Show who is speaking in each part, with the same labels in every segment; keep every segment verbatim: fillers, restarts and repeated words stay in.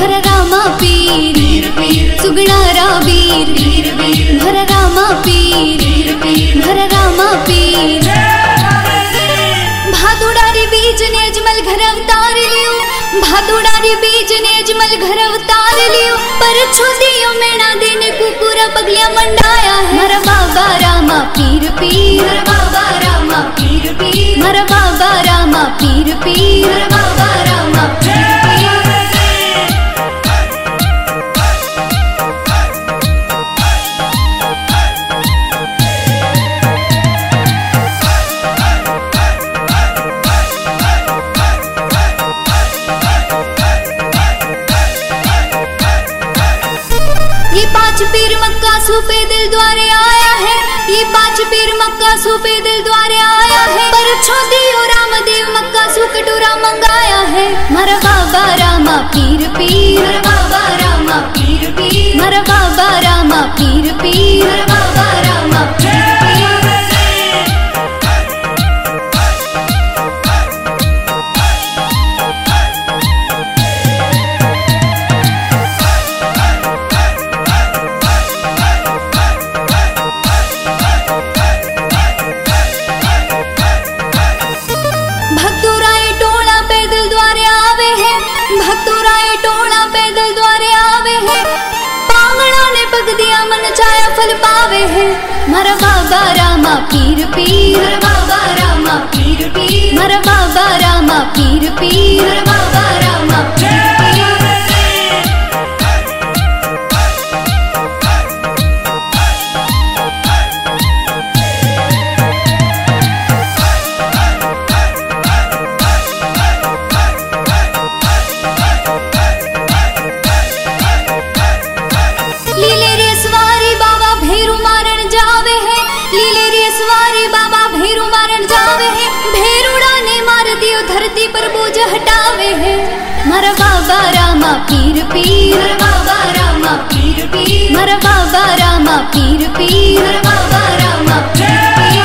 Speaker 1: भर रामा पीर सुगणारा वीर भर रामा पीर भर रामा पीर। भादुड़ारी बीज ने अजमल घर अवतार लियो, भादुड़ारी बीज ने अजमल घर अवतार लियो। पर छोदियो मेणा देने कुकुरा पगलिया मंडाया है। मर बाबा रामा पीर पीर मर बाबा रामा पीर पीर मर बाबा रामा पीर पीर मर बाबा रामा पीर पीर। ये पांच पीर मक्का सूपे दिल द्वारे आया है, ये पांच पीर मक्का सूपे दिल द्वारे आया है। पर छोदियो रामदेव मक्का सु कटोरा मंगाया है। मर बाबा रामा पीर पीर मर बाबा रामा पीर पीर मर बाबा रामा पीर पीर मर बाबा रामा पीर पीर। भक्तुराए टोला पैदल द्वारे आवे है। पांगड़ा ने पग दिया मन चाया फल पावे है। मर बाबा रामा पीर पीर मर बाबा रामा पीर पीर मर बाबा रामा पीर पीर मर बाबा रामा पीर पीर। धरती पर बोझ हटावे है। मर बाबा रामा पीर पीर मर बाबा रामा पीर पीर मर बाबा रामा पीर पीर मर बाबा रामा पीर पीर।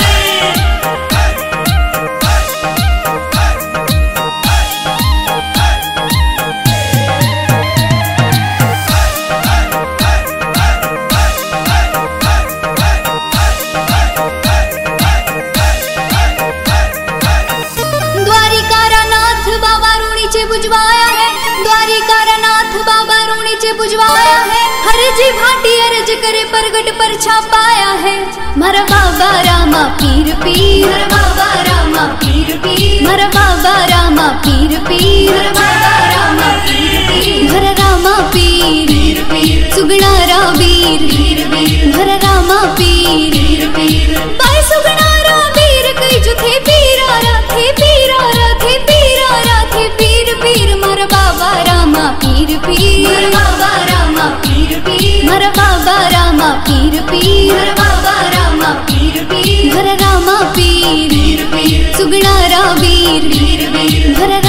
Speaker 1: बुझवाया है द्वारिका नाथ बाबा रूणी चे बुझवाया है। हर जी भाटी अर्ज करे प्रगट पर छापाया है। मर बाबा रामा पीर पीर मर बाबा रामा पीर पीर मर बाबा रामा पीर पीर मर बाबा रामा पीर पीर भर रामा पीर सुगणारा वीर भर रामा पीर बाय सुगणारा वीर कई जो थे पीरा रा थे पीरा रा थे पीरा रा थे पीर पीर मर बाबा रामा पीर पीर मर बाबा रामा पीर पीर मर बाबा रामा पीर पीर मर बाबा रामा पीर पीर भर रामा पीर सुगणारा वीर भर